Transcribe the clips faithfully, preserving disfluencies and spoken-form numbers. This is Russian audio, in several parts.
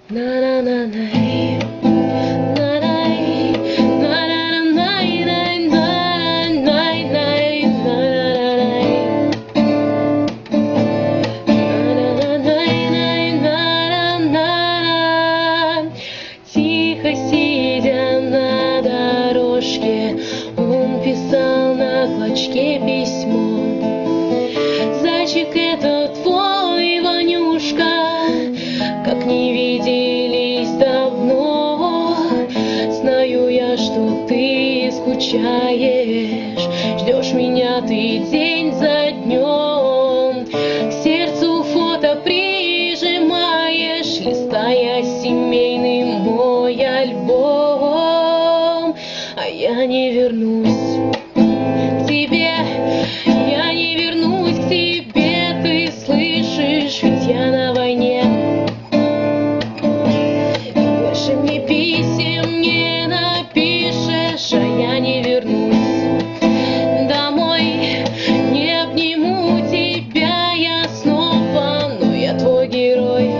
Тихо сидя на дорожке, он писал на клочке письмо. Зайчик, это твой Ванюшка, как не виделись давно. Знаю я, что ты скучаешь, ждешь меня ты день за днем. К сердцу фото прижимаешь, листая семейный мой альбом. А я не вернусь к тебе, я не вернусь к тебе, ты слышишь, ведь я на войне. И больше мне писем не напишешь, а я не вернусь домой, не обниму тебя я снова, но я твой герой.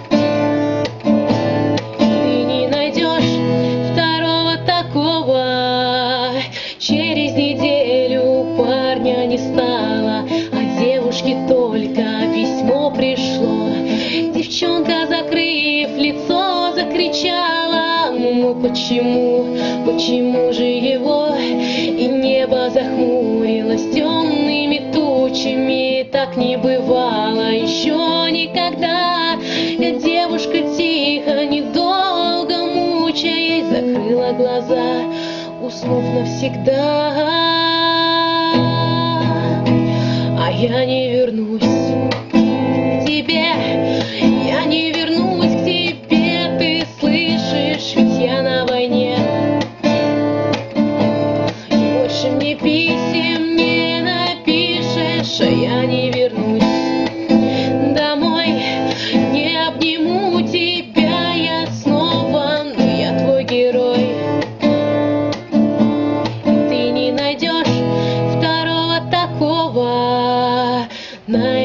Ты не найдешь второго такого. Через неделю парня не стало, а девушке только письмо пришло. Девчонка, закрыв лицо, закричала: ну почему, почему же его? И небо захмурилось темными тучами, так не бывало еще никогда. И девушка тихо, недолго мучаясь, закрыла глаза, уснув навсегда. А я не вернусь к тебе, я не вернусь к тебе, ты слышишь, ведь я на войне. И больше мне писем не напишешь, а я не вернусь домой, не обниму тебя я снова, но я твой герой. Ты не найдешь второго такого.